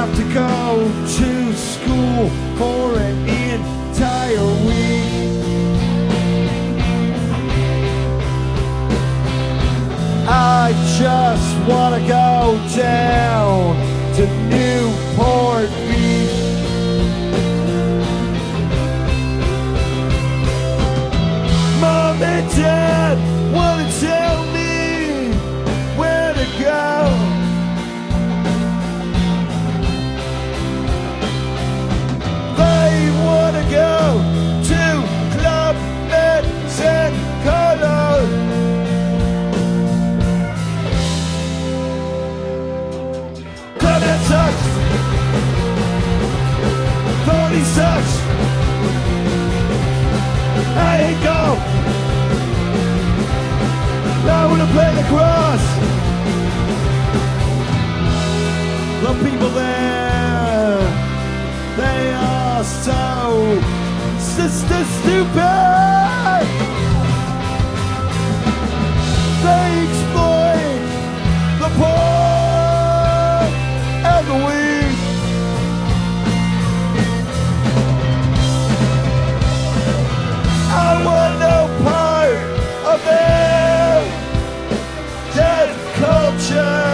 have to go to school for an entire week. I just wanna go down to Newport Beach. Mom and Dad wanna tell me where to go. They wanna go to Club Med San Carlos. Club Med sucks. Tony sucks. I hate golf. I wanna play lacrosse. The people there, they are so stupid. They exploit the poor and the weak. I want no part of their dead culture.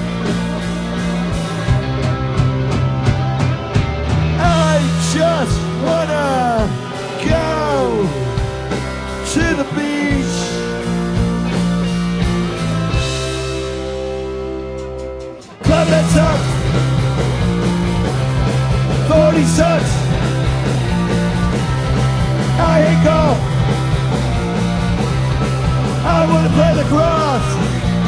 I just wanna go to the beach. Club Med sucks. 40 sucks. I hate golf. I wanna play lacrosse.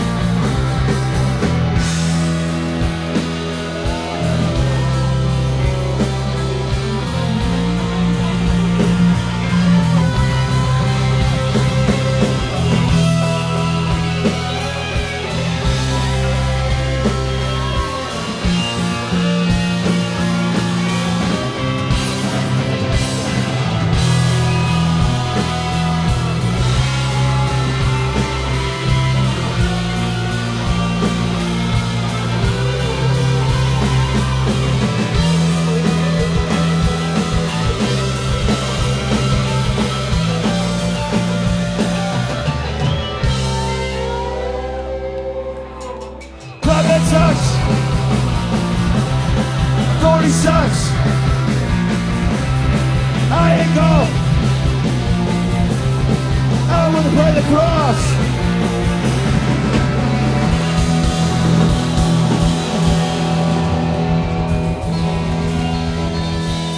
Club Med sucks. Gordy sucks. I hate golf. I wanna play lacrosse.